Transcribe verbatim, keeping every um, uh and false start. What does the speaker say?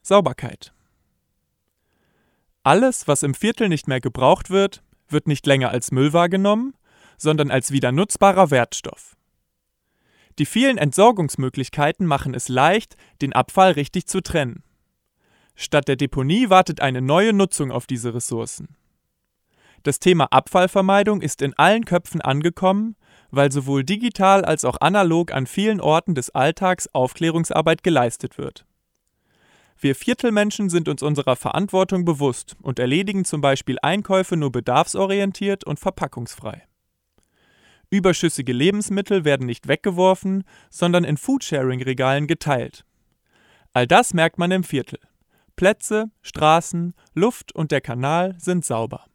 Sauberkeit. Alles, was im Viertel nicht mehr gebraucht wird, wird nicht länger als Müll wahrgenommen, sondern als wieder nutzbarer Wertstoff. Die vielen Entsorgungsmöglichkeiten machen es leicht, den Abfall richtig zu trennen. Statt der Deponie wartet eine neue Nutzung auf diese Ressourcen. Das Thema Abfallvermeidung ist in allen Köpfen angekommen, weil sowohl digital als auch analog an vielen Orten des Alltags Aufklärungsarbeit geleistet wird. Wir Viertelmenschen sind uns unserer Verantwortung bewusst und erledigen zum Beispiel Einkäufe nur bedarfsorientiert und verpackungsfrei. Überschüssige Lebensmittel werden nicht weggeworfen, sondern in Foodsharing-Regalen geteilt. All das merkt man im Viertel. Plätze, Straßen, Luft und der Kanal sind sauber.